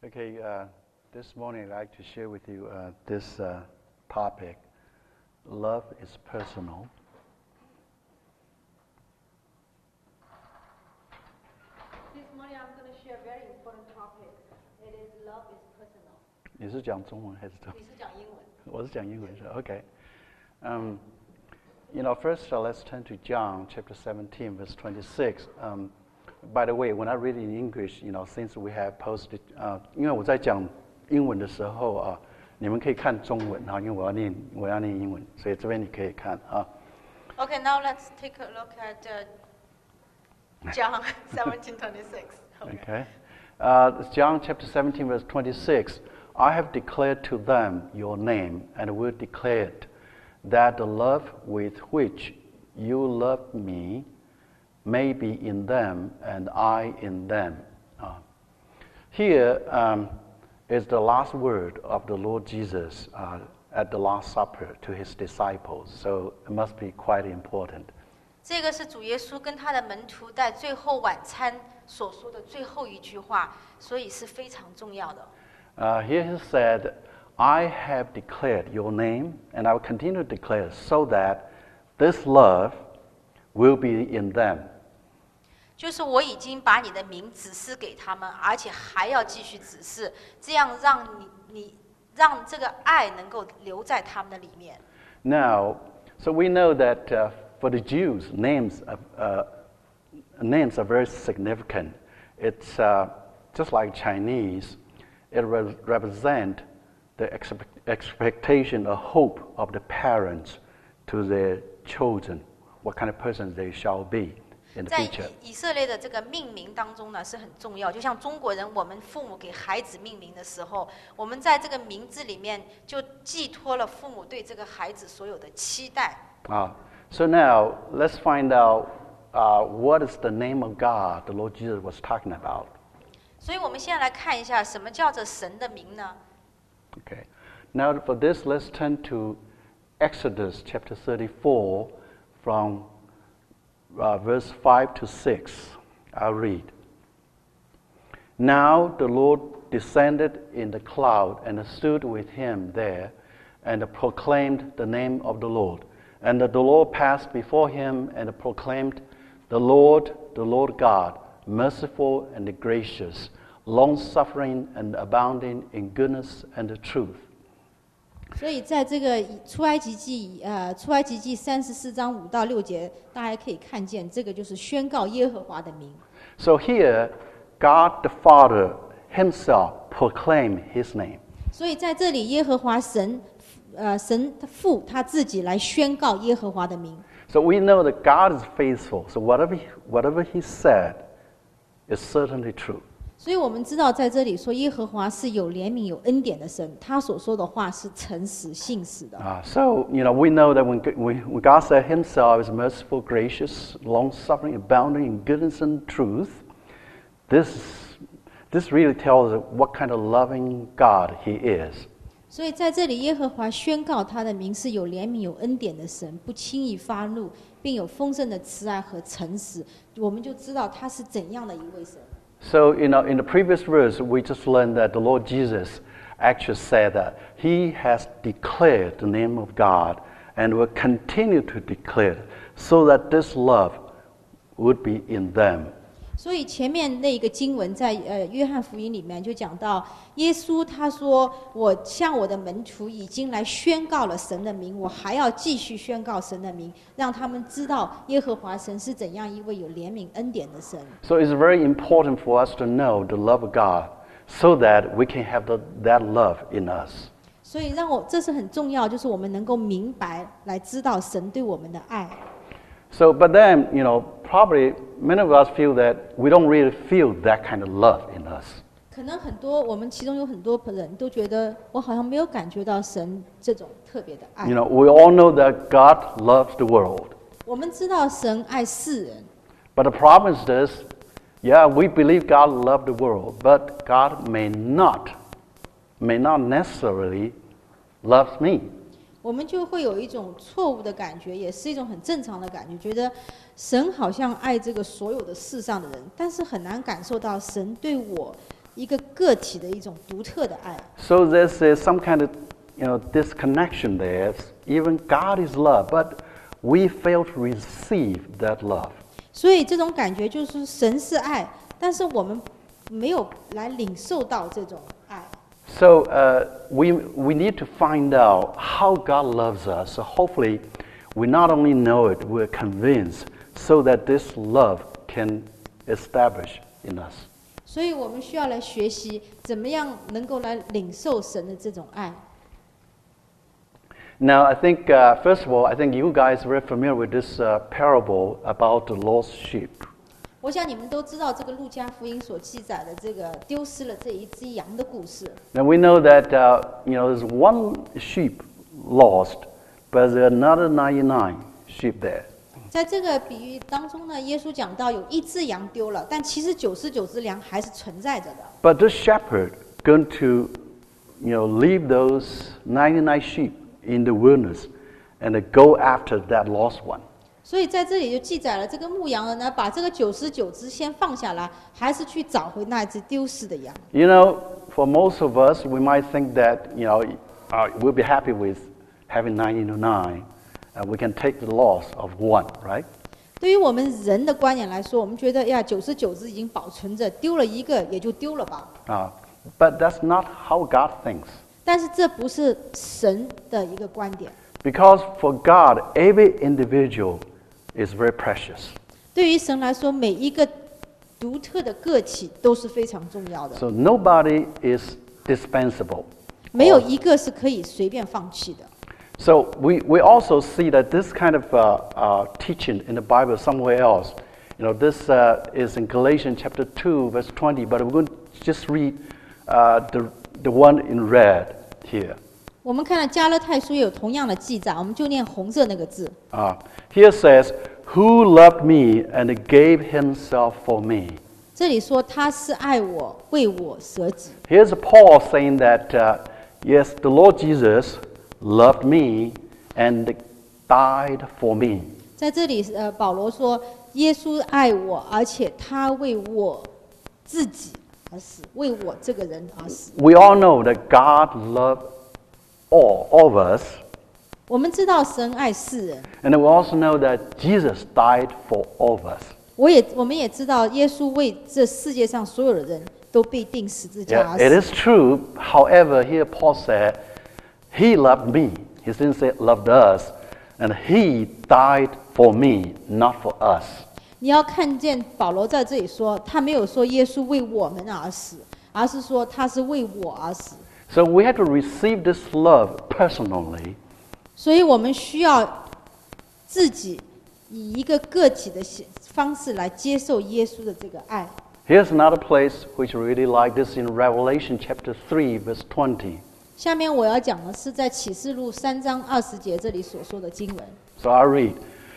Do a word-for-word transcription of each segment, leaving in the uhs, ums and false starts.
Okay, uh, this morning I'd like to share with you uh, this uh, topic. Love is personal. This morning I'm going to share a very important topic. It is love is personal. 你是讲中文还是中文？ 你是讲英文？ 我是讲英文是 OK. Um, you know, first uh, let's turn to John chapter seventeen, verse twenty-six. Um, by the way, when I read in English, you know, since we have posted, 呃、uh, ，因为我在讲英文的时候啊，你们可以看中文啊，因为我要念我要念英文，所以这边你可以看啊。 Okay, now let's take a look at uh, John seventeen twenty-six. Okay. okay. Uh, John chapter seventeen, verse twenty-six. I have declared to them your name, and will declare it, that the love with which you love me may be in them, and I in them. Uh, here um, is the last word of the Lord Jesus uh, at the Last Supper to his disciples, so it must be quite important. 这个是主耶稣跟他的门徒在最后晚餐所说的最后一句话，所以是非常重要的。 Uh, here he said, I have declared your name, and I will continue to declare, so that this love will be in them. 就是我已经把你的名指示给他们，而且还要继续指示，这样让你你让这个爱能够留在他们的里面。 Now, so we know that uh, for the Jews, names are, uh, names are very significant. It's uh, just like Chinese. It re- represents the expect- expectation or hope of the parents to their children, what kind of persons they shall be in the 在 future. 以色列的这个命名当中呢，是很重要。就像中国人，我们父母给孩子命名的时候，我们在这个名字里面就寄托了父母对这个孩子所有的期待。 Ah, so now let's find out uh, what is the name of God the Lord Jesus was talking about. 所以我们现在来看一下，什么叫做神的名呢？ Okay. Now for this, let's turn to Exodus chapter thirty-four from uh, verse five to six. I'll read. Now the Lord descended in the cloud and stood with him there and proclaimed the name of the Lord. And the Lord passed before him and proclaimed, the Lord, the Lord God, merciful and gracious, long-suffering and abounding in goodness and truth. 所以在这个出埃及记呃出埃及记三十四章五到六节，大家可以看见，这个就是宣告耶和华的名。 So here, God the Father himself proclaimed his name. 所以在这里，耶和华神，呃神父他自己来宣告耶和华的名。 So we know that God is faithful. So whatever he, whatever he said is certainly true. 所以我们知道，在这里说耶和华是有怜悯、有恩典的神，他所说的话是诚实、信实的。 Uh, so, you know, we know that when, when God said himself is merciful, gracious, long-suffering, abounding in goodness and truth, this, this really tells us what kind of loving God he is. 所以在这里，耶和华宣告他的名是有怜悯、有恩典的神，不轻易发怒，并有丰盛的慈爱和诚实。我们就知道他是怎样的一位神。 So, you know, in the previous verse, we just learned that the Lord Jesus actually said that he has declared the name of God and will continue to declare it so that this love would be in them. 所以前面那个经文在呃约翰福音里面就讲到，耶稣他说：“我向我的门徒已经来宣告了神的名，我还要继续宣告神的名，让他们知道耶和华神是怎样一位有怜悯恩典的神。” So it's very important for us to know the love of God so that we can have the, that love in us. 所以让我这是很重要，就是我们能够明白来知道神对我们的爱。 So, but then, you know, probably many of us feel that we don't really feel that kind of love in us. 可能很多我们其中有很多人都觉得，我好像没有感觉到神这种特别的爱。 You know, we all know that God loves the world. 我们知道神爱世人， But the problem is this, yeah, we believe God loved the world, but God may not, may not necessarily love me. 我们就会有一种错误的感觉，也是一种很正常的感觉，觉得神好像爱这个所有的世上的人，但是很难感受到神对我一个个体的一种独特的爱。 So there's uh, some kind of, you know, disconnection there. Even God is love, but we fail to receive that love. 所以这种感觉就是神是爱，但是我们没有来领受到这种爱。 So uh, we, we need to find out how God loves us. So hopefully we not only know it, we're convinced so that this love can establish in us. 所以我们需要来学习怎么样能够来领受神的这种爱。 Now, I think, uh, first of all, I think you guys are very familiar with this uh, parable about the lost sheep. 我想你们都知道这个路加福音所记载的这个丢失了这一只羊的故事。 Now we know that uh, you know there's one sheep lost, but there are another ninety-nine sheep there. 在这个比喻当中呢，耶稣讲到有一只羊丢了，但其实九十九只羊还是存在着的。 But the shepherd going to, you know, leave those ninety-nine sheep in the wilderness and go after that lost one. 所以在这里就记载了这个牧羊人呢，把这个九十九只先放下来，还是去找回那只丢失的羊。 You know, for most of us, we might think that you know uh, we'll be happy with having ninety-nine, and we can take the loss of one, right? 对于我们人的观点来说，我们觉得呀，九十九只已经保存着，丢了一个也就丢了吧。 Uh, but that's not how God thinks. 但是这不是神的一个观点。 Because for God, every individual is very precious. 对于神来说，每一个独特的个体都是非常重要的。 So nobody is dispensable. 没有一个是可以随便放弃的。 So we, we also see that this kind of uh, uh, teaching in the Bible somewhere else. You know, this uh, is in Galatians chapter two, verse twenty, but we're going to just read uh, the, the one in red here. 我们看到加勒泰书也有同样的记载，我们就念红色那个字。 Uh, here says, "Who loved me and gave himself for me." 这里说他是爱我，为我舍己。 Here's Paul saying that, uh, yes, the Lord Jesus loved me and died for me. 在这里，呃，保罗说耶稣爱我，而且他为我自己而死，为我这个人而死。 We all know that God loved all, all of us. 我们知道神爱世人， And we also know that Jesus died for all of us. 我也我们也知道耶稣为这世界上所有的人都被钉十字架 Yeah, 而 it 死。 is true. However, here Paul said, He loved me. He didn't say loved us. And He died for me, not for us. 你要看见保罗在这里说，他没有说耶稣为我们而死，而是说他是为我而死。 So we have to receive this love personally. 所以我们需要自己以一个个体的方式来接受耶稣的这个爱。 Here's another place which I really like. This is in Revelation chapter three, verse twenty. 下面我要讲的是在启示录三章二十节这里所说的经文。 So I read,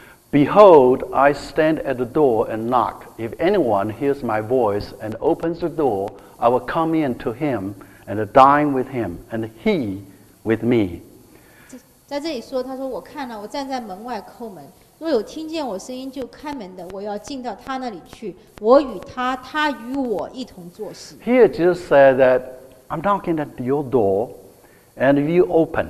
"Behold, I stand at the door and knock. If anyone hears my voice and opens the door, I will come in to him and dine with him, and he with me." 在这里说，他说：“我看了，我站在门外叩门。若有听见我声音就开门的，我要进到他那里去，我与他，他与我一同坐席。” Here Jesus said that, "I'm knocking at your door, and if you open,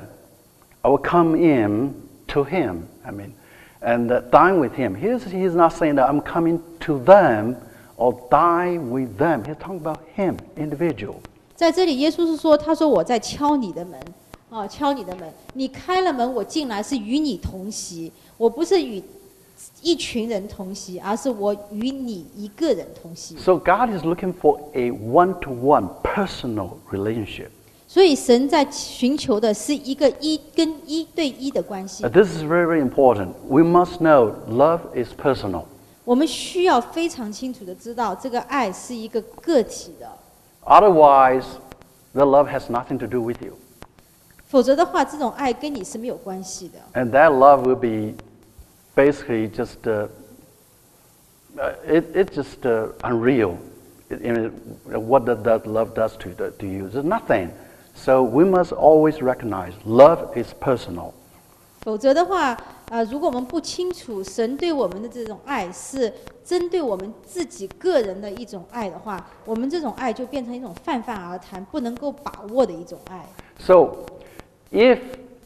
I will come in to him, I mean, and uh, dine with him." Here's, he's not saying that I'm coming to them or dine with them. He's talking about him, individual. 在这里，耶稣是说：“他说我在敲你的门，啊，敲你的门，你开了门，我进来是与你同席。我不是与一群人同席，而是我与你一个人同席。” So God is looking for a one-to-one personal relationship. 所以神在寻求的是一个一跟一对一的关系 Uh,。this is very, very important. We must know love is personal. 我们需要非常清楚的知道，这个爱是一个个体的， Otherwise, the love has nothing to do with you. 否则的话，这种爱跟你是没有关系的。 And that love will be basically just, uh, uh, it, it's just uh, unreal. It, I mean, what that, that love does to, the, to you. There's nothing. So we must always recognize love is personal. 否则的话，呃，如果我们不清楚神对我们的这种爱是针对我们自己个人的一种爱的话，我们这种爱就变成一种泛泛而谈、不能够把握的一种爱。 So, if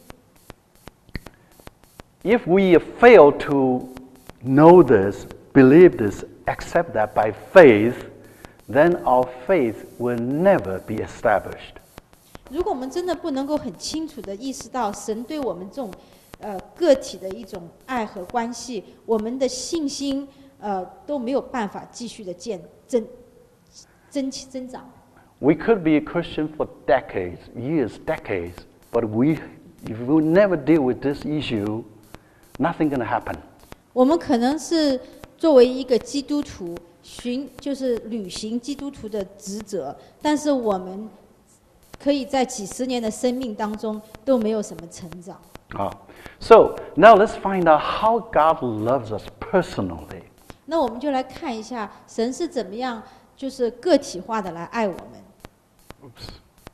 if we fail to know this, believe this, accept that by faith, then our faith will never be established. 如果我们真的不能够很清楚地意识到神对我们这种呃个体的一种爱和关系，我们的信心呃都没有办法继续的建增增增长。 We could be a Christian for decades, years, decades, but we, if we never deal with this issue, nothing going to happen. 我们可能是作为一个基督徒，循就是履行基督徒的职责，但是我们可以在几十年的生命当中都没有什么成长。 Ah. So now let's find out how God loves us personally. 那我们就来看一下神是怎么样，就是个体化的来爱我们。 Oops.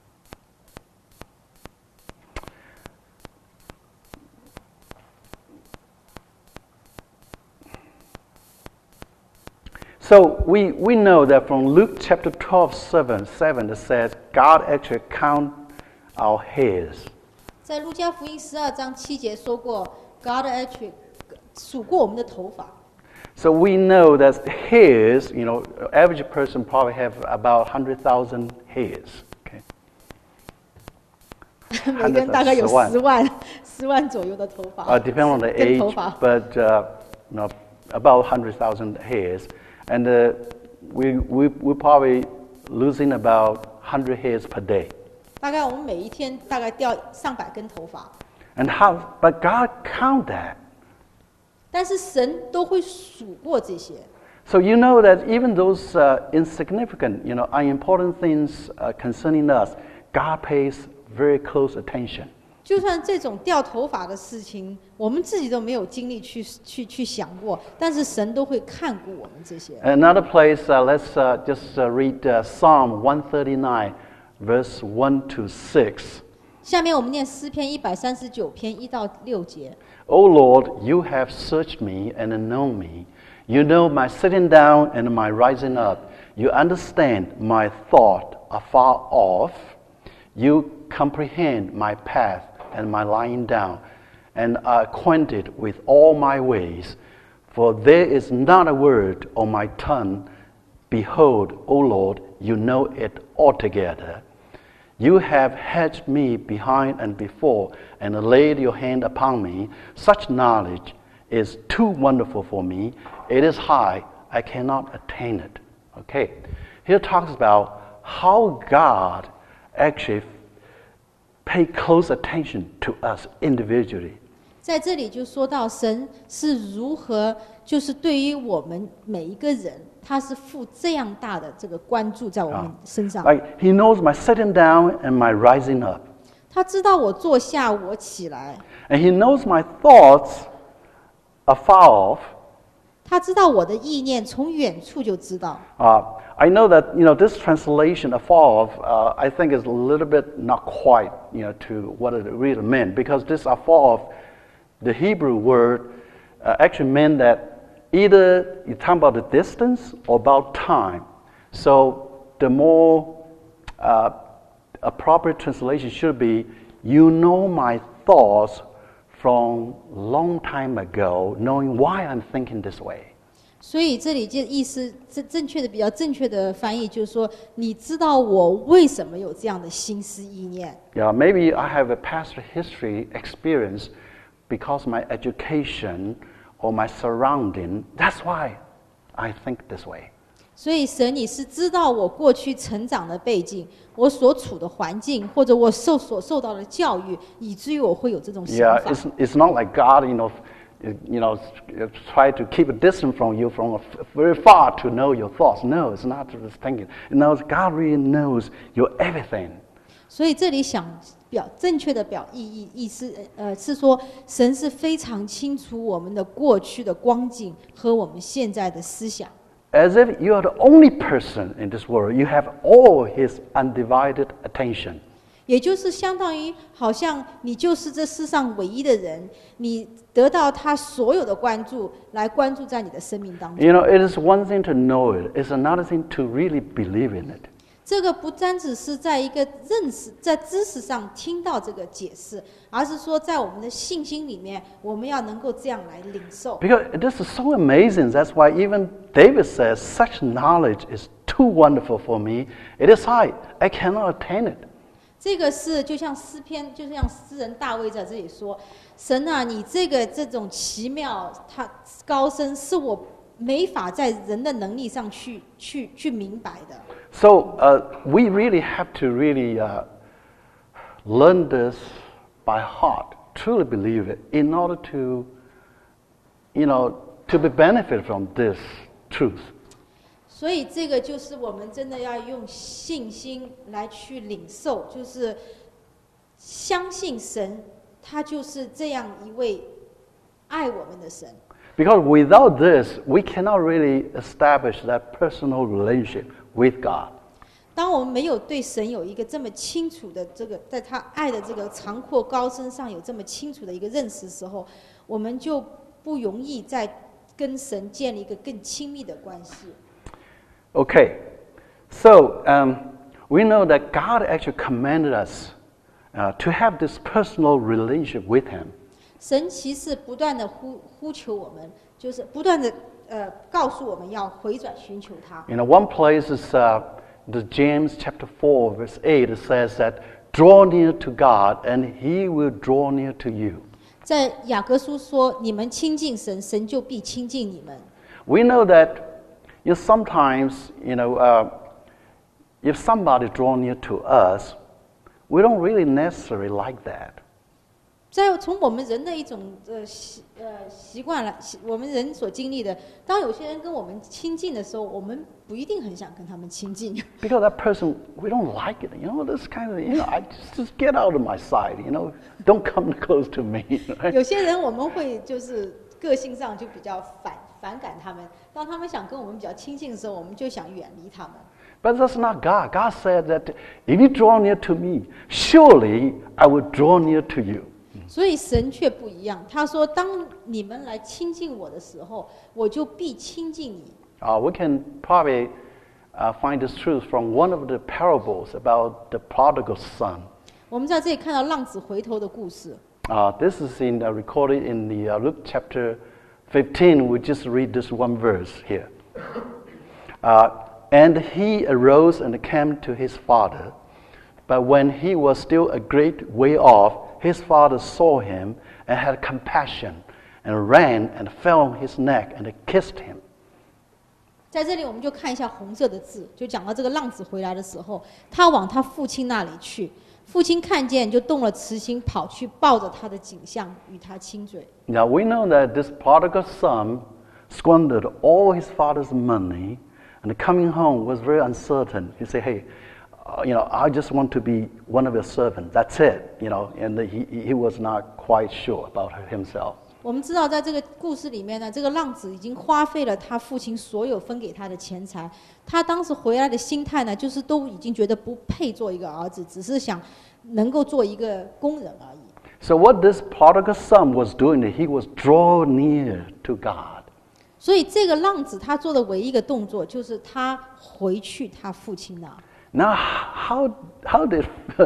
So we, we know that from Luke chapter twelve, seven, seven, it says God actually count our hairs. 在路加福音十二章七节说过 ，God actually 数过我们的头发。 So we know that hairs, you know, average person probably have about one hundred thousand hairs. Okay. 每个人大概有十万十万左右的头发。 Uh, depending on the 跟 age, 头发。 but uh, you know, about one hundred thousand hairs. And uh, we, we, we're probably losing about one hundred hairs per day. 大概我们每一天大概掉上百根头发。 And how, but God count that. 但是神都会数过这些。 So you know that even those uh, insignificant, you know, unimportant things uh, concerning us, God pays very close attention. 就算这种掉头发的事情，我们自己都没有精力去去去想过，但是神都会看顾我们这些。 Another place, uh, let's uh, just uh, read uh, Psalm one thirty-nine, verse one to six. 下面我们念诗篇一百三十九篇一到六节。 O Lord, you have searched me and known me. You know my sitting down and my rising up. You understand my thought afar off. You comprehend my path and my lying down, and are acquainted with all my ways. For there is not a word on my tongue. Behold, O Lord, you know it altogether. You have hedged me behind and before, and laid your hand upon me. Such knowledge is too wonderful for me. It is high, I cannot attain it. Okay, here talks about how God actually pay close attention to us individually. 在这里就说到神是如何，就是对于我们每一个人，他是负这样大的这个关注在我们身上。 Like He knows my sitting down and my rising up, 他知道我坐下，我起来， and He knows my thoughts afar off. 他知道我的意念，从远处就知道。 Uh, I know that you know this translation afar off. Uh, I think is a little bit not quite you know to what it really meant, because this afar off, the Hebrew word uh, actually meant that either you're talking about the distance or about time. So the more uh, appropriate translation should be, you know my thoughts from long time ago, knowing why I'm thinking this way. 所以这里就意思正正确的比较正确的翻译就是说，你知道我为什么有这样的心思意念。 Yeah, maybe I have a past history experience because my education or my surrounding. That's why I think this way. 所以神，你是知道我过去成长的背景，我所处的环境，或者我受所受到的教育，以至于我会有这种想 Yeah, 法。 it's it's not like God, you know, you know, try to keep a distance from you from a f- very far to know your thoughts. No, it's not this thinking. It knows God really knows your everything. 所以这里想表正确的表意义意思，呃，是说神是非常清楚我们的过去的光景和我们现在的思想。 As if you are the only person in this world. You have all His undivided attention. 也就是相当于好像你就是这世上唯一的人，你得到他所有的关注，来关注在你的生命当中。 You know, it is one thing to know it; it's another thing to really believe in it. 这个不单只是在一个认识、在知识上听到这个解释，而是说在我们的信心里面，我们要能够这样来领受。 Because this is so amazing. That's why even David says, "Such knowledge is too wonderful for me. It is high; I cannot attain it." 这个是就像诗篇，就像诗人大卫在这里说：“神啊，你这个这种奇妙，它高深，是我没法在人的能力上去去去明白的。” So uh, we really have to really uh, learn this by heart, truly believe it, in order to, you know, to be benefit from this truth. 所以这个就是我们真的要用信心来去领受，就是相信神，他就是这样一位爱我们的神。 Because without this, we cannot really establish that personal relationship with God. 当我们没有对神有一个这么清楚的这个，在他爱的这个长阔高深上有这么清楚的一个认识的时候，我们就不容易再跟神建立一个更亲密的关系。 Okay, so um, we know that God actually commanded us uh, to have this personal relationship with Him. 神其实不断的呼呼求我们，就是不断的呃告诉我们要回转寻求他。 You know, one place is uh, the James chapter four, verse eight. It says that draw near to God, and He will draw near to you. 在雅各书说：“你们亲近神，神就必亲近你们。” We know that, you know, sometimes, you know, uh, if somebody draw near to us, we don't really necessarily like that. 在从我们人的一种呃习呃习惯来，习我们人所经历的，当有些人跟我们亲近的时候，我们不一定很想跟他们亲近。 Because that person, we don't like it. You know, this kind of, you know, I just, just get out of my sight. You know, don't come close to me. Right? 有些人我们会就是个性上就比较反反感他们，当他们想跟我们比较亲近的时候，我们就想远离他们。 But that's not God. God said that if you draw near to me, surely I will draw near to you. 所以神却不一样，他说：“当你们来亲近我的时候，我就必亲近你。” Uh, we can probably uh, find this truth from one of the parables about the prodigal son. 我们在这里看到浪子回头的故事。 Uh, this is in, uh, recorded in the uh, Luke chapter fifteen. We just read this one verse here. Uh, and he arose and came to his father. But when he was still a great way off, his father saw him and had compassion and ran and fell on his neck and kissed him. 在这里，我们就看一下红色的字，就讲到这个浪子回来的时候，他往他父亲那里去，父亲看见就动了慈心，跑去抱着他的颈项，与他亲嘴。 Now we know that this prodigal son squandered all his father's money, and coming home was very uncertain. He said, "Hey, uh, you know, I just want to be one of your servants. That's it." You know, and he he was not quite sure about himself. 我们知道，在这个故事里面呢，这个浪子已经花费了他父亲所有分给他的钱财。他当时回来的心态呢，就是都已经觉得不配做一个儿子，只是想能够做一个工人而已。 So what this prodigal son was doing, he was draw near to God. 所以这个浪子他做的唯一一个动作，就是他回去他父亲那。 Now, how how did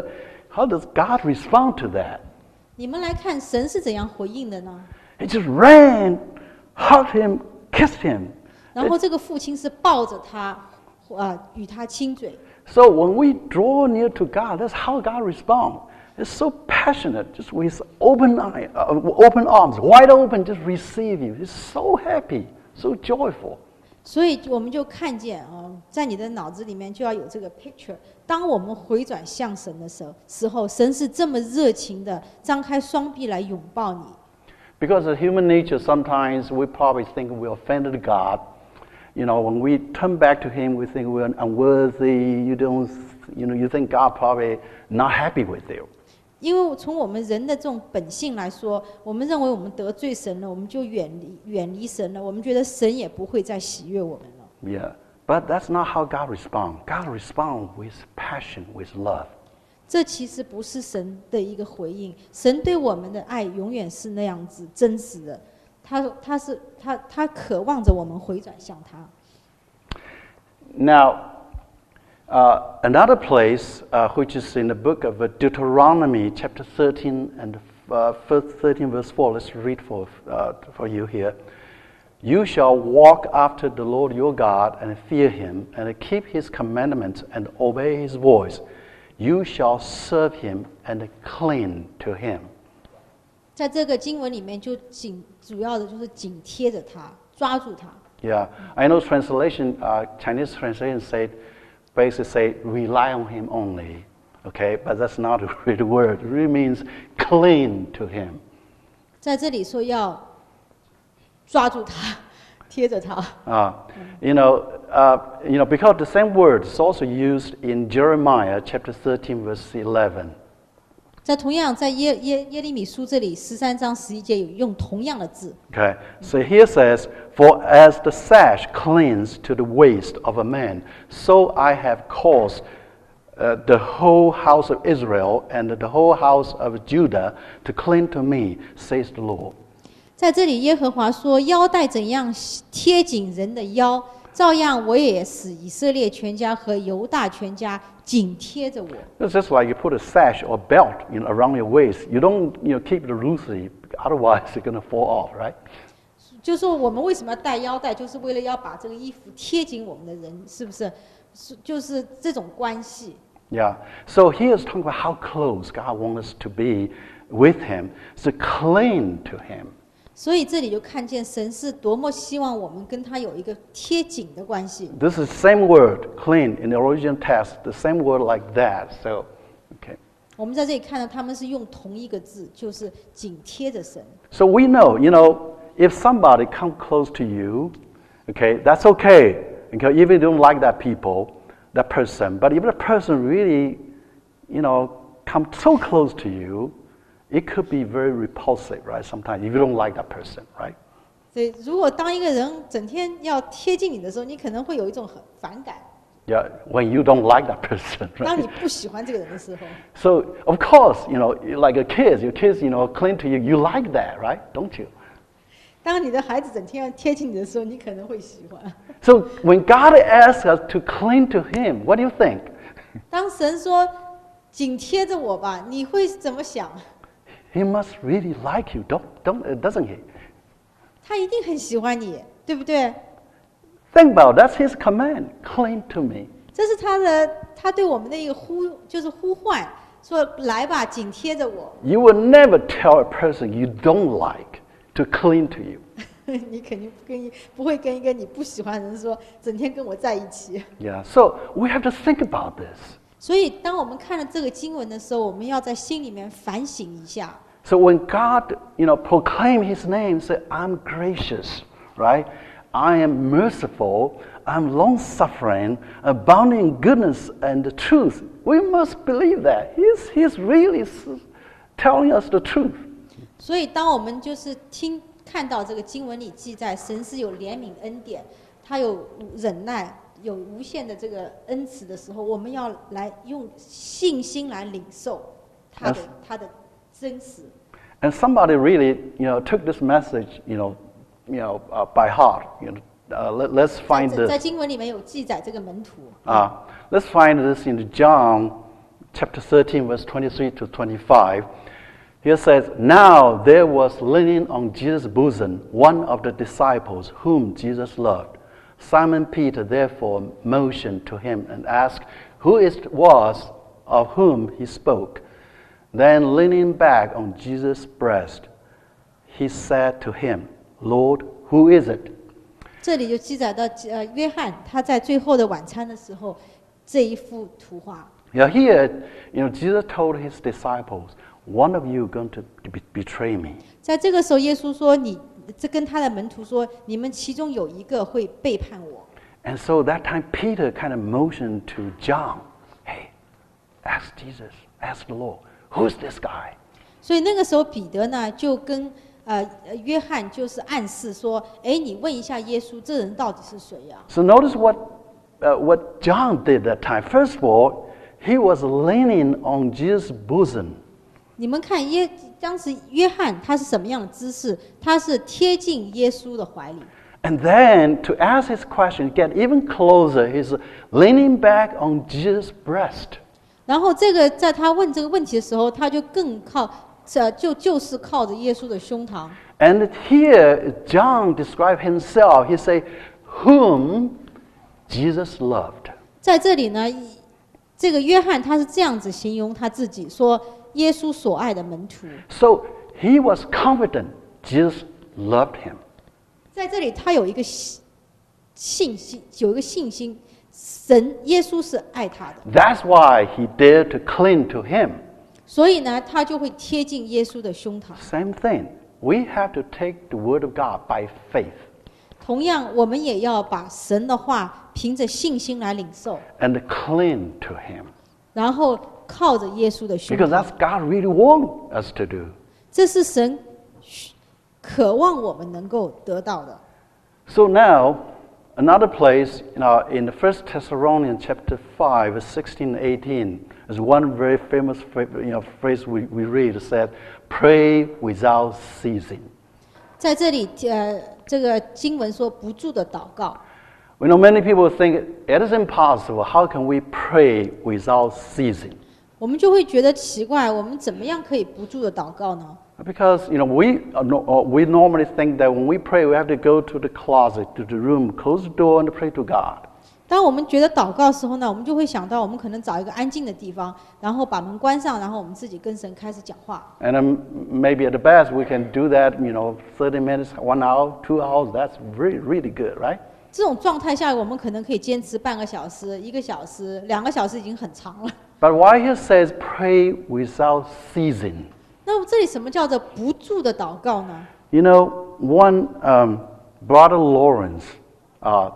how does God respond to that? 你们来看，神是怎样回应的呢？ He just ran, hugged him, kissed him. 然后这个父亲是抱着他，呃，与他亲嘴。 So when we draw near to God, that's how God responds. It's so passionate, just with open eye, uh, open arms, wide open, just receive you. He's so happy, so joyful. 所以我们就看见啊、呃，在你的脑子里面就要有这个 picture。当我们回转向神的时候，时候神是这么热情的张开双臂来拥抱你。 Because of human nature, sometimes we probably think we offended God. You know, when we turn back to Him, we think we're unworthy. You don't, you know, you think God probably not happy with you. 因为从我们人的这种本性来说，我们认为我们得罪神了，我们就远离远离神了，我们觉得神也不会再喜悦我们了。 Yeah, but that's not how God responds. God responds with passion, with love. 这其实不是神的一个回应，神对我们的爱永远是那样子真实的，他他是他他渴望着我们回转向他。 Now, uh, another place uh, which is in the book of Deuteronomy, chapter thirteen and uh, thirteen verse four. Let's read for uh, for you here. You shall walk after the Lord your God and fear him and keep his commandments and obey his voice. You shall serve him and cling to him. 在这个经文里面，就紧主要的就是紧贴着他，抓住他。 Yeah, I know translation, uh, Chinese translation said, basically say, rely on him only. Okay, but that's not a real word. It really means cling to him. 在这里说要抓住他，贴着他。 Uh, you know, uh, you know, because the same word is also used in Jeremiah chapter thirteen, verse eleven. 在同样在耶耶耶利米书这里十三章十一节有用同样的字。 Okay, so here says, "For as the sash clings to the waist of a man, so I have caused uh, the whole house of Israel and the whole house of Judah to cling to me," says the Lord. 在这里，耶和华说：“腰带怎样贴紧人的腰，照样我也使以色列全家和犹大全家紧贴着我。” It's just like you put a sash or belt, you know, around your waist. You don't, you know, keep it loosely, otherwise it's going to fall off, right? 就说我们为什么要带腰带，就是为了要把这个衣服贴紧我们的人，是不是？是就是这种关系。 Yeah. So he is talking about how close God wants us to be with Him, to cling to Him. 所以这里就看见神是多么希望我们跟他有一个贴紧的关系。 This is the same word, cling, in the original text, the same word like that. So, okay. 我们在这里看到他们是用同一个字，就是紧贴着神。 So we know, you know, if somebody come close to you, okay, that's okay. Okay, even if you don't like that people, that person, but if the person really, you know, come so close to you, it could be very repulsive, right? Sometimes if you don't like that person, right? 所以，如果当一个人整天要贴近你的时候，你可能会有一种很反感。 Yeah, when you don't like that person, 当 right? 你不喜欢这个人的时候， So of course, you know, like a kid, your kids, you know, cling to you. You like that, right? Don't you? 当你的孩子整天要贴近你的时候，你可能会喜欢。 So when God asks us to cling to Him, what do you think? 当神说紧贴着我吧，你会怎么想？ He must really like you, don't, don't, doesn't He? 他一定很喜欢你，对不对？ Think about it, that's His command. Cling to me. 这是他的，他对我们的一个呼，就是呼唤，说来吧，紧贴着我。 You will never tell a person you don't like to cling to you. 你肯定不跟一不会跟一个你不喜欢的人说，整天跟我在一起。 Yeah. So we have to think about this. 所以，当我们看了这个经文的时候，我们要在心里面反省一下。 So when God, you know, proclaim His name, say, "I'm gracious," right? I am merciful. I'm long-suffering, abounding in goodness and truth. We must believe that He's He's really telling us the truth. 所以，当我们就是听看到这个经文里记载，神是有怜悯恩典，他有忍耐，有无限的这个恩慈的时候，我们要来用信心来领受他的 Yes. 他的真实。 And somebody really, you know, took this message, you know, you know, uh, by heart. You know, uh, let, let's 在 find 在 this. 经文里面有记载这个门徒。 Uh, let's find this in John chapter thirteen, verse twenty-three to twenty-five. Here says, "Now there was leaning on Jesus' bosom one of the disciples whom Jesus loved. Simon Peter therefore motioned to him and asked who it was of whom he spoke. Then leaning back on Jesus' breast, he said to him, 'Lord, who is it?'" 这里就记载到，呃，约翰他在最后的晚餐的时候，这一幅图画。 Now here, you know, Jesus told his disciples, "One of you going to be- betray me." 在这个时候，耶稣说：“你这跟他的门徒说，你们其中有一个会背叛我。” And so that time Peter kind of motioned to John, "Hey, ask Jesus, ask the Lord, who's this guy?" 所以那个时候，彼得呢就跟呃呃约翰就是暗示说：“哎，你问一下耶稣，这人到底是谁呀、 So notice what, uh, what John did that time. First of all, he was leaning on Jesus' bosom. 你们看耶，当时约翰他是什么样的姿势？他是贴近耶稣的怀里。 And then to ask his question, get even closer, he's leaning back on Jesus' breast. 然后这个在他问这个问题的时候，他就更靠，这就就是靠着耶稣的胸膛。 And here John described himself. He said, "Whom Jesus loved." 在这里呢，这个约翰他是这样子形容他自己，说耶稣所爱的门徒。 So he was confident Jesus loved him. 在这里，他有一个信信心，有一个信心，神耶稣是爱他的。 That's why he dared to cling to him. 所以呢，他就会贴近耶稣的胸膛。 Same thing. We have to take the word of God by faith. 同样，我们也要把神的话凭着信心来领受， And cling to him. 然后靠着耶稣的胸 Because 膛。 that's God really wants us to do. 这是神渴望我们能够得到的。 So now, another place, you know, in the First Thessalonians chapter five, verse sixteen and eighteen, there's one very famous, you know, phrase we, we read. It said, "Pray without ceasing." 在这里，呃，这个经文说不住的祷告。 We know many people think it is impossible. How can we pray without ceasing? 我们就会觉得奇怪，我们怎么样可以不住的祷告呢？ Because you know we uh, no, uh, we normally think that when we pray, we have to go to the closet, to the room, close the door, and pray to God. 当我们觉得祷告的时候呢，我们就会想到，我们可能找一个安静的地方，然后把门关上，然后我们自己跟神开始讲话。 And um, maybe at the best we can do that, you know, thirty minutes, one hour, two hours. That's really, really good, right? 这种状态下，我们可能可以坚持半个小时、一个小时、两个小时已经很长了。 But why he says pray without ceasing? 那这里什么叫做不住的祷告呢？ You know, one um, brother Lawrence, uh,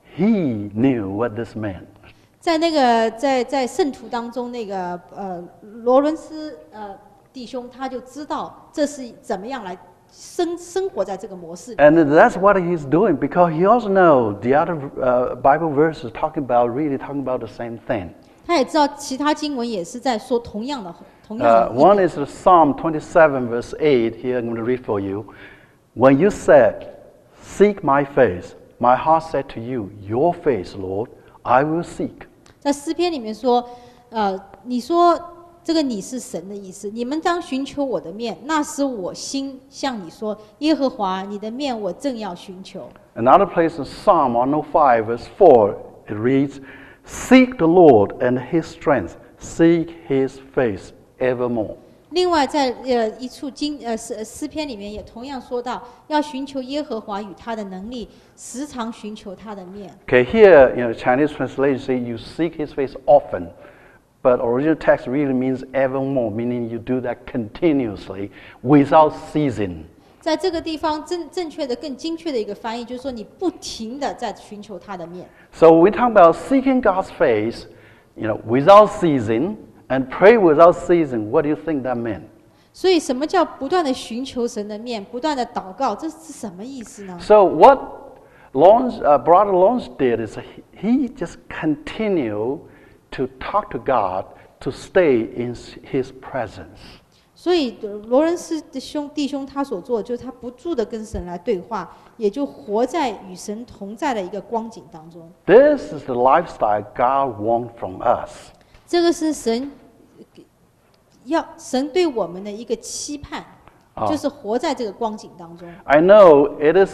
he knew what this meant. 在那个在在圣徒当中，那个呃罗伦斯呃弟兄他就知道这是怎么样来生生活在这个模式里。 And that's what he's doing because he also knows the other uh, Bible verses talking about really talking about the same thing. 他也知道其他经文也是在说同样的同样 Uh, 的意 one 思。 is the Psalm twenty-seven, verse eight. Here I'm going to read for you. When you said, "Seek my face," my heart said to you, "Your face, Lord, I will seek." 在诗篇里面说，呃，你说这个你是神的意思，你们当寻求我的面，那是我心向你说，耶和华，你的面我正要寻求。 Another place in Psalm one oh five, verse four, it reads, "Seek the Lord and His strength, seek His face evermore." 另外在呃一处经呃诗诗篇里面也同样说到，要寻求耶和华与他的能力，时常寻求他的面。 Okay, here, you know, Chinese translation say you seek His face often, but original text really means evermore, meaning you do that continuously without ceasing. 在这个地方正正确的、更精确的一个翻译，就是说你不停的在寻求他的面。 So we talk about seeking God's face, you know, without ceasing, and pray without ceasing. What do you think that meant? 所以，什么叫不断的寻求神的面，不断的祷告？这是什么意思呢？ So what Lawrence, uh, Brother Lawrence did is he, he just continued to talk to God, to stay in His presence. 所以，罗伦斯的兄弟兄他所做的，就是他不住的跟神来对话，也就活在与神同在的一个光景当中。 This is the lifestyle God wants from us. 这个是神要神对我们的一个期盼， 啊就是活在这个光景当中。 I know it is,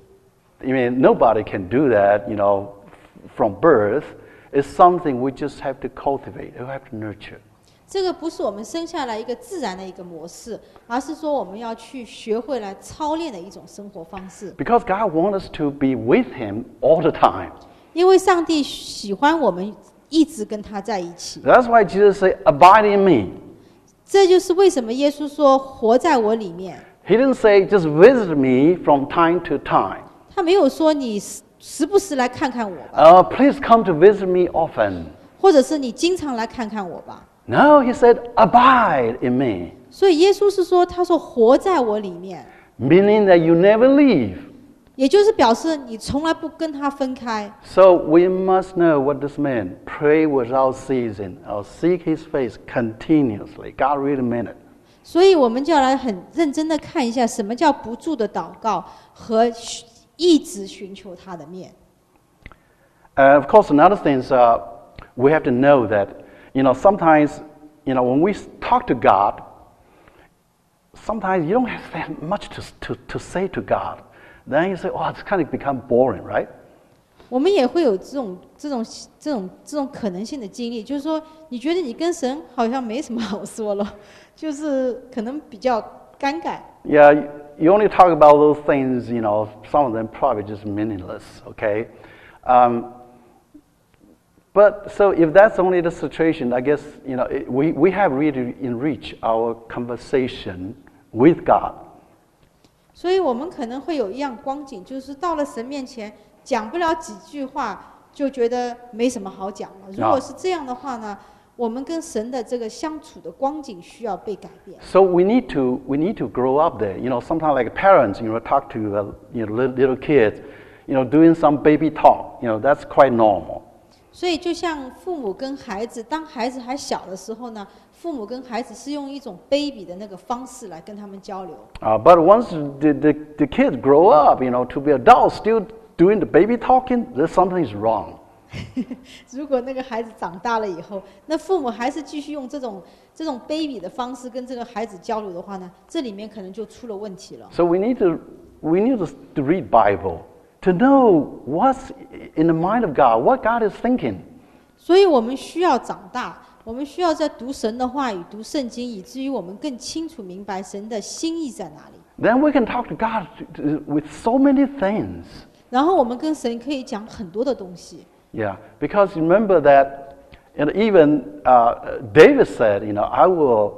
I mean, nobody can do that, you know, from birth. It's something we just have to cultivate, we have to nurture. 这个不是我们生下来一个自然的一个模式，而是说我们要去学会来操练的一种生活方式。 Because God wants us to be with Him all the time. 因为上帝喜欢我们一直跟他在一起， That's why Jesus said, "Abide in me." 这就是为什么耶稣说活在我里面。 He didn't say, "Just visit me from time to time." 他没有说你时时不时来看看我吧， Uh, please come to visit me often. 或者是你经常来看看我吧。 No, He said, "Abide in me," 所以耶稣是说，他说活在我里面， meaning that you never leave. 也就是表示你从来不跟他分开。 So we must know what this means. Pray without ceasing, or seek His face continuously. God really meant it. 所以我们就要来很认真的看一下，什么叫不住的祷告和一直寻求他的面。 Uh, of course, another thing is uh, we have to know that, you know, sometimes, you know, when we talk to God, sometimes you don't have that much to, to, to say to God. Then you say, oh, it's kind of become boring, right? 我们也会有这种这种这种这种可能性的经历，就是说，你觉得你跟神好像没什么好说了，就是可能比较尴尬。 Yeah, you, you only talk about those things, you know, some of them probably just meaningless, okay? Um, but so if that's only the situation, I guess, you know, it, we, we have really enriched our conversation with God. 所以我们可能会有一样光景，就是到了神面前讲不了几句话，就觉得没什么好讲了。如果是这样的话呢，我们跟神的这个相处的光景需要被改变。 So we need to we need to grow up there. You know, sometimes like parents, you know, talk to uh, you know little, little kids, you know, doing some baby talk. You know, that's quite normal. 所以就像父母跟孩子，当孩子还小的时候呢，父母跟孩子是用一种 baby 的那个方式来跟他们交流。 Uh, but once the, the the kids grow up, you know, to be adults, still doing the baby talking, there's something is wrong. 如果那个孩子长大了以后，那父母还是继续用这种这种 baby 的方式跟这个孩子交流的话呢，这里面可能就出了问题了。 So we need to we need to, to read Bible to know what's in the mind of God, what God is thinking. 所以我们需要长大，我们需要在读神的话语、读圣经，以至于我们更清楚明白神的心意在哪里。 Then we can talk to God with so many things. 然后我们跟神可以讲很多的东西。 Yeah, because remember that, and even uh, David said, you know, I will,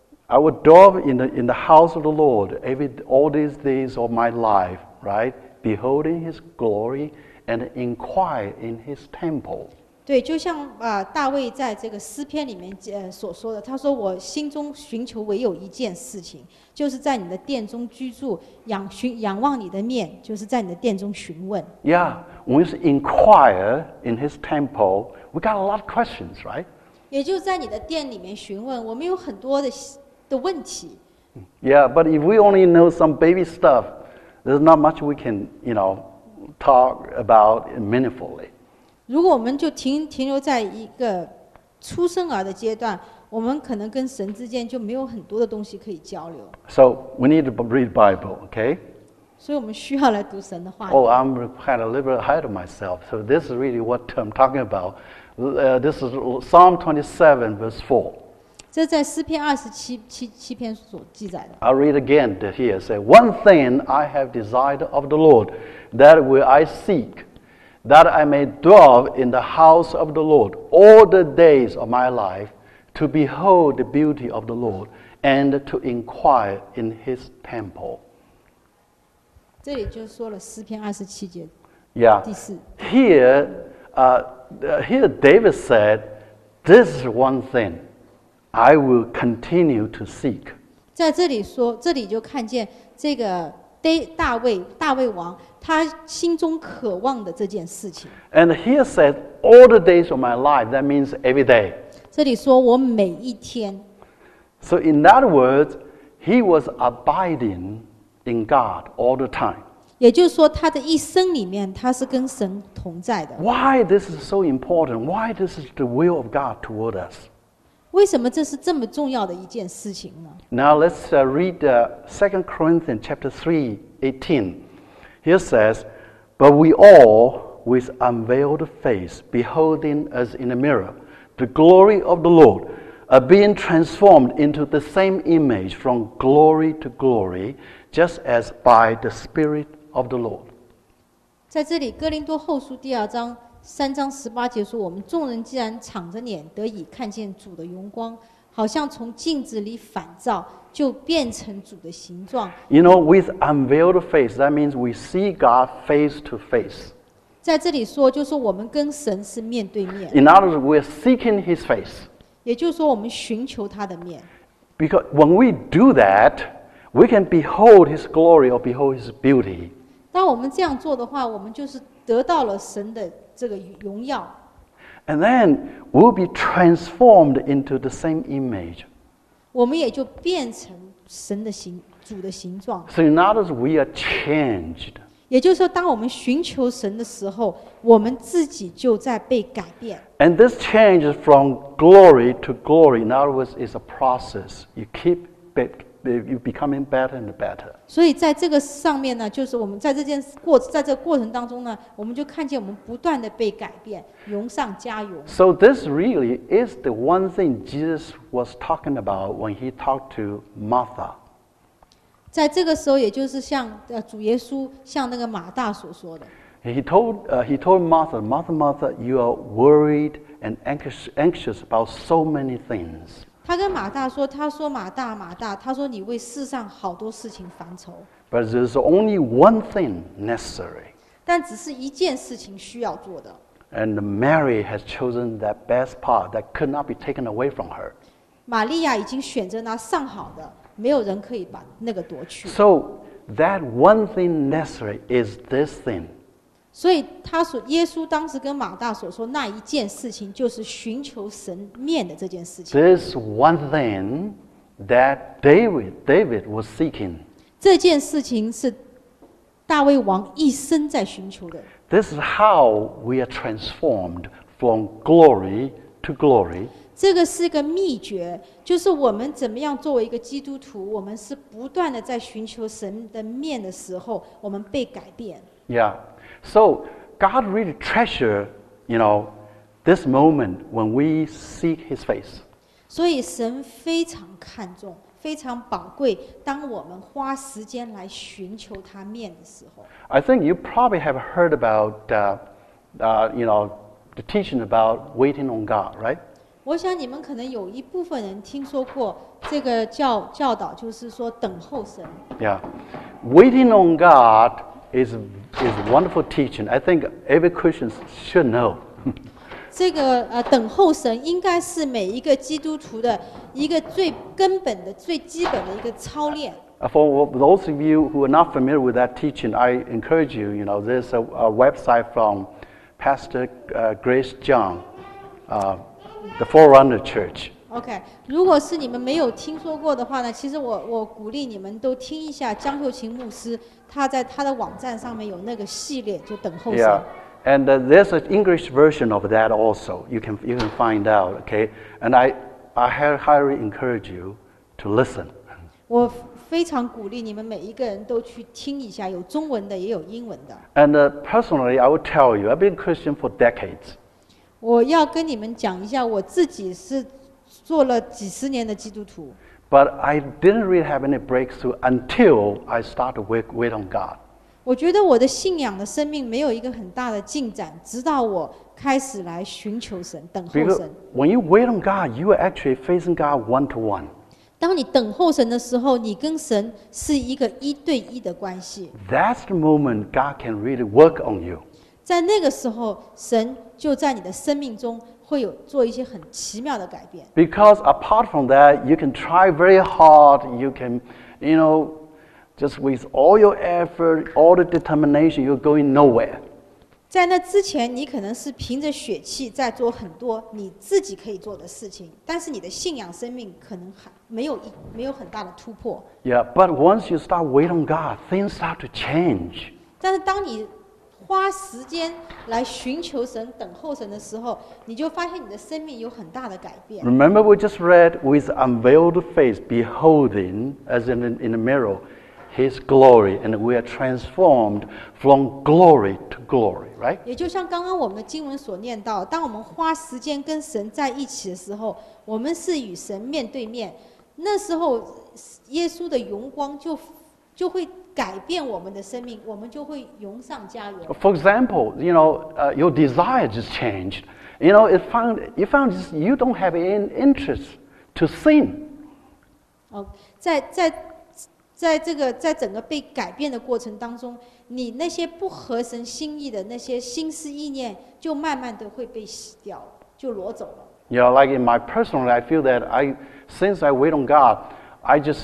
I will dwell in the in the house of the Lord every all these days of my life, right? Beholding His glory and inquire in His temple. 对，就像啊、呃、大卫在这个诗篇里面呃所说的，他说我心中寻求唯有一件事情，就是在你的殿中居住，仰寻仰望你的面，就是在你的殿中询问。 Yeah, when we inquire in His temple, we got a lot of questions, right? 也就在你的殿里面询问，我们有很多的的问题。 Yeah, but if we only know some baby stuff, there's not much we can, you know, talk about meaningfully. 如果我们就停停留在一个出生儿的阶段，我们可能跟神之间就没有很多的东西可以交流。 So we need to read Bible, okay? 所以我们需要来读神的话语。 Oh, I'm kind of a little bit ahead of myself. So this is really what I'm talking about. Uh, this is Psalm twenty-seven, verse four. 这在诗篇二十七七七篇所记载的。 I'll read again here. Say, one thing I have desired of the Lord, that will I seek, that I may dwell in the house of the Lord all the days of my life, to behold the beauty of the Lord, and to inquire in His temple. 这里就说了诗篇二十七节 Yeah. 第四。 Here, uh, here David said, this is one thing I will continue to seek. 在这里说，这里就看见这个大大卫大卫王他心中渴望的这件事情。 And here said, all the days of my life, that means every day. 这里说我每一天， So in other words, he was abiding in God all the time. 也就是说他的一生里面他是跟神同在的。 Why this is so important? Why this is the will of God toward us? 为什么这是这么重要的一件事情呢？ Now let's uh, read uh, Second Corinthians chapter three, eighteen. Here says, but we all, with unveiled face, beholding as in a mirror, the glory of the Lord, are being transformed into the same image from glory to glory, just as by the Spirit of the Lord. 在这里，哥林多后书第二章三章十八节说：“我们众人既然敞着脸得以看见主的荣光，好像从镜子里反照，就变成主的形状。” You know, with unveiled face, that means we see God face to face. 在这里说，就是我们跟神是面对面， In other words, we're seeking His face. 也就是说，我们寻求他的面。 Because when we do that, we can behold His glory or behold His beauty. 当我们这样做的话，我们就是得到了神的这个荣耀。 And then we'll be transformed into the same image. 我们也就变成神的形主的形状。 So in other words, we are changed. 也就是说，当我们寻求神的时候，我们自己就在被改变。 And this change is from glory to glory. In other words, it's a process. You keep you becoming better and better. 所以在这个上面呢，就是我们在这件过在这个过程当中呢，我们就看见我们不断的被改变，荣上加荣。 So this really is the one thing Jesus was talking about when he talked to Martha. 在这个时候，也就是像呃主耶稣向那个马大所说的。 He told uh, he told Martha, Martha, Martha, you are worried and anxious anxious about so many things. 他跟马大说：“他说马大马大，他说你为世上好多事情烦愁。 But there's only one thing necessary. 但只是一件事情需要做的。 And Mary has chosen that best part that could not be taken away from her. 玛利亚已经选择那上好的，没有人可以把那个夺去。 So that one thing necessary is this thing. 所以他所耶稣当时跟马大所说那一件事情，就是寻求神面的这件事情。 This one thing that David David was seeking. 这件事情是大卫王一生在寻求的。 This is how we are transformed from glory to glory. 这个是个秘诀，就是我们怎么样作为一个基督徒，我们是不断的在寻求神的面的时候，我们被改变。 Yeah. So God really treasure, you know, this moment when we seek His face. 所以神非常看重，非常宝贵。当我们花时间来寻求他面的时候， I think you probably have heard about, uh, uh, you know, the teaching about waiting on God, right? 我想你们可能有一部分人听说过这个教教导，就是说等候神。 Yeah. Waiting on God is is wonderful teaching. I think every Christian should know. 这个呃，等候神应该是每一个基督徒的一个最根本的、最基本的一个操练。 For those of you who are not familiar with that teaching, I encourage you. You know, there's a, a website from Pastor uh, Grace John, uh, the Forerunner Church. OK， 如果是你们没有听说过的话呢，其实我我鼓励你们都听一下江秀琴牧师，他在他的网站上面有那个系列，就等候神。 Yeah, and uh, there's an English version of that also. You can you can find out. Okay, and I I highly encourage you to listen. 我非常鼓励你们每一个人都去听一下，有中文的也有英文的。 And uh, personally, I would tell you, I've been a Christian for decades. 我要跟你们讲一下，我自己是做了几十年的基督徒。 But I didn't really have any breakthrough until I started to wait, wait on God. 我觉得我的信仰的生命没有一个很大的进展，直到我开始来寻求神、等候 Because 神。 when you wait on God, you are actually facing God one to one. 当你等候神的时候，你跟神是一个一对一的关系。 That's the moment God can really work on you. 在那个时候，神就在你的生命中会有做一些很奇妙的改变。 Because apart from that, you can try very hard. You can, you know, just with all your effort, all the determination, you're going nowhere. 在那之前，你可能是凭着血气在做很多你自己可以做的事情，但是你的信仰生命可能还没有一没有很大的突破。 Yeah, but once you start waiting on God, things start to change. 但是当你花时间来寻求神、等候神的时候，你就发现你的生命有很大的改变。 Remember, we just read, with unveiled face, beholding, as in in the mirror, His glory, and we are transformed from glory to glory, right? 也就像刚刚我们的经文所念到，当我们花时间跟神在一起的时候，我们是与神面对面。那时候，耶稣的荣光就就会改变我们的生命，我们就会荣上加荣。 For example, you know, uh, your desire just changed. You know, it found you found just, you don't have any interest to sin. 哦，在在在这个在整个被改变的过程当中，你那些不合神心意的那些心思意念，就慢慢的会被洗掉，就挪走了。 You know, like in my personal life, I feel that I, since I wait on God, I just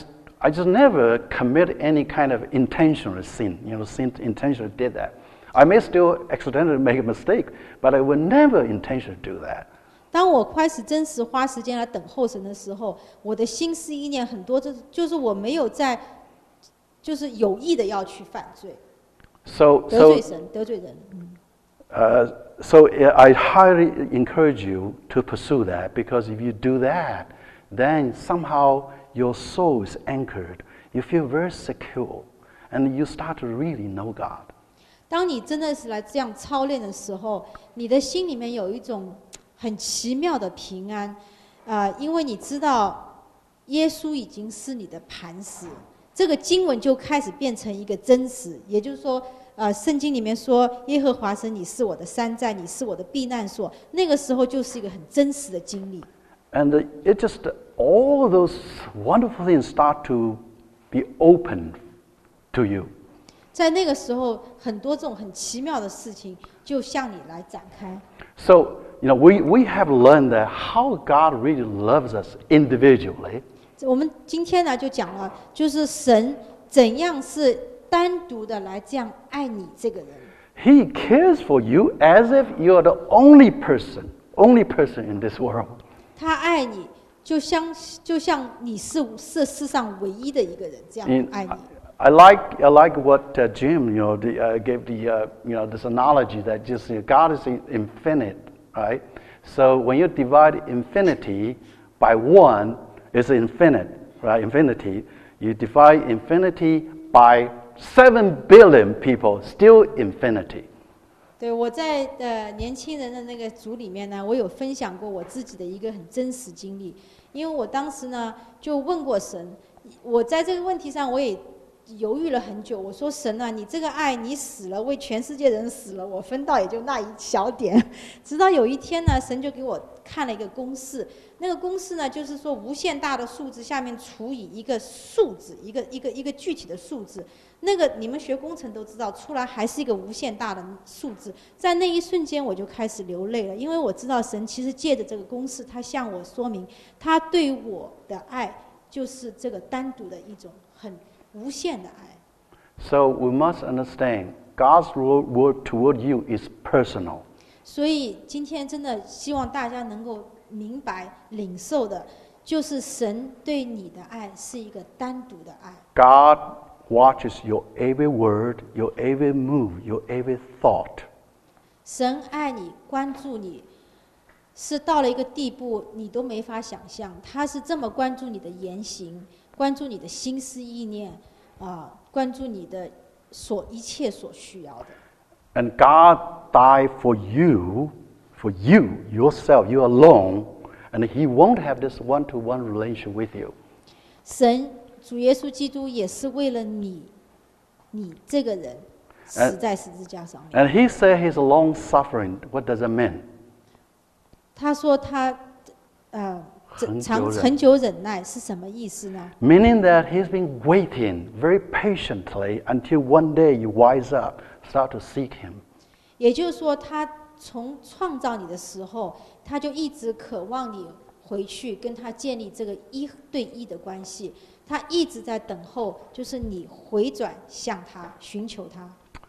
I just never commit any kind of intentional sin. You know, sin intentionally did that. I may still accidentally make a mistake, but I would never intentionally do that. 当我开始真实花时间来等候神的时候，我的心思意念很多，这就是我没有在，就是有意的要去犯罪， So, 得罪 so, 神，得罪人。嗯 uh, so I highly encourage you to pursue that, because if you do that, then somehow your soul is anchored. You feel very secure, and you start to really know God. 当你真的是来这样操练的时候，你的心里面有一种很奇妙的平安，啊、呃，因为你知道耶稣已经是你的磐石，这个经文就开始变成一个真实。也就是说，呃，圣经里面说耶和华神，你是我的山寨，你是我的避难所，那个时候就是一个很真实的经历。 And it just, all those wonderful things start to be open to you. 在那个时候，很多这种很奇妙的事情就向你来展开。 So, you know, we, we have learned that how God really loves us individually. 我们今天呢就讲了，就是神怎样是单独的来这样爱你这个人。 He cares for you as if you are the only person, only person in this world. 他爱你，就像就像你是是世上唯一的一个人，这样 In- 爱你。 I like I like what uh, Jim, you know, the, uh, gave the uh, you know this analogy that just you know, God is infinite, right? So when you divide infinity by one, it's infinite, right? Infinity. You divide infinity by seven billion people, still infinity. 对，我在呃年轻人的那个组里面呢，我有分享过我自己的一个很真实经历，因为我当时呢就问过神，我在这个问题上我也犹豫了很久。我说神啊，你这个爱，你死了，为全世界人死了，我分到也就那一小点。直到有一天呢，神就给我看了一个公式，那个公式呢，就是说无限大的数字下面除以一个数字，一个一个一个具体的数字。那个你们学工程都知道，出来还是一个无限大的数字。在那一瞬间，我就开始流泪了，因为我知道神其实借着这个公式，他向我说明，他对我的爱就是这个单独的一种很无限的爱。 So we must understand God's word toward you is personal. 所以今天真的希望大家能够明白、领受的，就是神对你的爱是一个单独的爱。 God watches your every word, your every move, your every thought. 神爱你，关注你，是到了一个地步，你都没法想象。他是这么关注你的言行，关注你的心思意念，啊、呃，关注你的所一切所需要的。 And God died for you, for you, yourself, you alone, and He won't have this one-to-one relation with you. 神主耶稣基督也是为了你，你这个人死在十字架上面。 And He said He's long-suffering. What does that mean? 他说他，呃， 很久长忍很久忍耐是什么意思呢？ Meaning that He's been waiting very patiently until one day you wise up, start to seek Him. 也就是说，他从创造你的时候，他就一直渴望你回去跟他建立这个一对一的关系。他一直在等候，就是你回转向他，寻求他。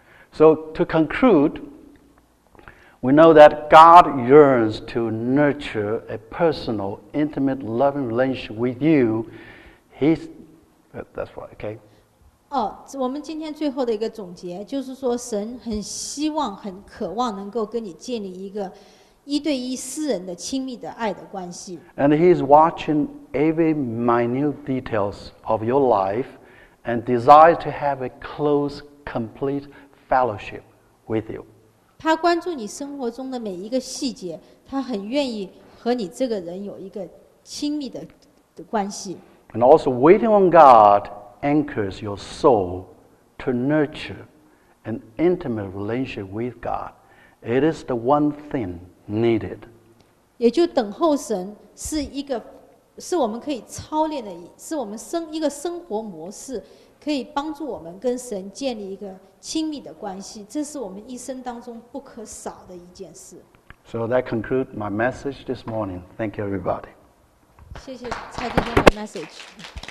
So to conclude, we know that God yearns to nurture a personal, intimate, loving relationship with you. He's, that's right, okay? 哦，我们今天最后的一个总结就是说，神很希望、很渴望能够跟你建立一个一对一私人的亲密的爱的关系。 And He's watching every minute details of your life and desires to have a close, complete fellowship with you. 他关注你生活中的每一个细节，他很愿意和你这个人有一个亲密的的关系。 And also waiting on God anchors your soul to nurture an intimate relationship with God. It is the one thing needed. 也就等候神是一个，是我们可以操练的，是我们生一个生活模式，可以帮助我们跟神建立一个亲密的关系，这是我们一生当中不可少的一件事。 So that concludes my message this morning. Thank you, everybody. 谢谢蔡弟兄的 message。